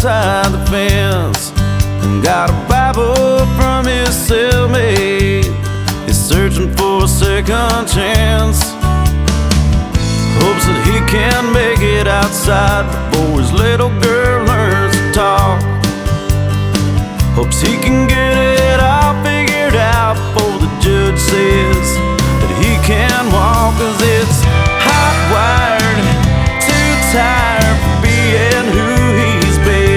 outside the fence and got a Bible from his cellmate. He's searching for a second chance, hopes that he can make it outside before his little girl learns to talk, hopes he can